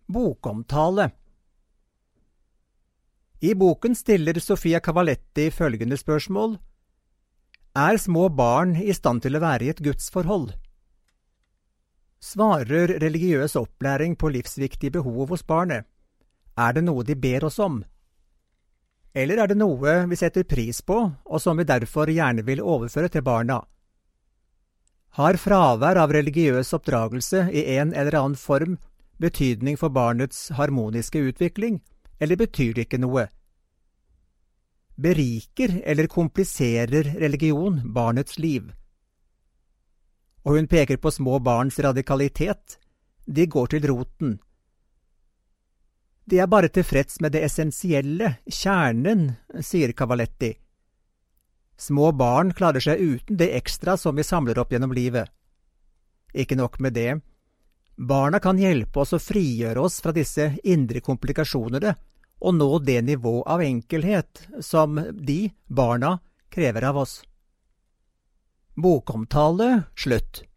Bokomtale. I boken stiller Sofia Cavalletti følgende spørsmål: Er små barn i stand til å være i et gudsforhold? Svarer religiøs opplæring på livsviktige behov hos barnet? Er det noe de ber oss om? Eller er det noe vi setter pris på, og som vi derfor gjerne vil overføre til barna? Har fravær av religiøs oppdragelse i en eller annen form betydning for barnets harmoniske utvikling, eller betyr det ikke noe? Beriker eller kompliserer religion barnets liv? Og hun peker på små barns radikalitet. De går til roten. De er bare tilfreds med det essensielle, kjernen, sier Cavalletti. Små barn klarer seg uten det ekstra som vi samler opp gjennom livet. Ikke nok med det. Barna kan hjelpe oss å frigjøre oss fra disse indre komplikasjonene og nå det nivå av enkelhet som de, barna, krever av oss. Bokomtale slutt.